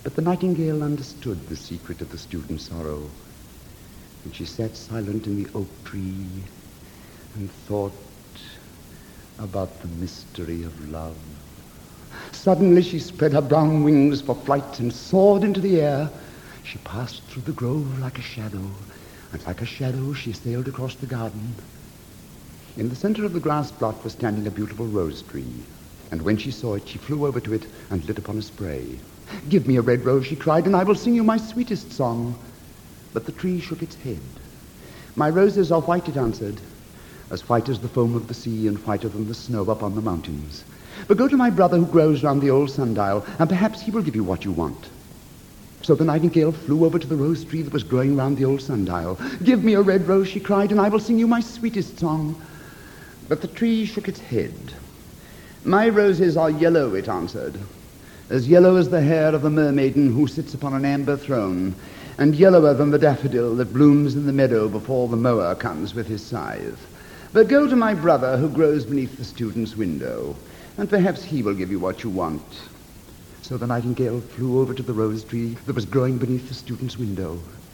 But the nightingale understood the secret of the student's sorrow, and she sat silent in the oak tree and thought about the mystery of love. Suddenly she spread her brown wings for flight and soared into the air. She passed through the grove like a shadow, and like a shadow she sailed across the garden. In the center of the grass plot was standing a beautiful rose tree, and when she saw it, she flew over to it and lit upon a spray. "Give me a red rose," she cried, "and I will sing you my sweetest song." But the tree shook its head. "My roses are white," it answered, "as white as the foam of the sea and whiter than the snow up on the mountains. But go to my brother who grows round the old sundial, and perhaps he will give you what you want." So the nightingale flew over to the rose tree that was growing round the old sundial. "Give me a red rose," she cried, "and I will sing you my sweetest song." But the tree shook its head. "My roses are yellow," it answered, "as yellow as the hair of the mermaiden who sits upon an amber throne, and yellower than the daffodil that blooms in the meadow before the mower comes with his scythe. But go to my brother who grows beneath the student's window, and perhaps he will give you what you want." So the nightingale flew over to the rose tree that was growing beneath the student's window.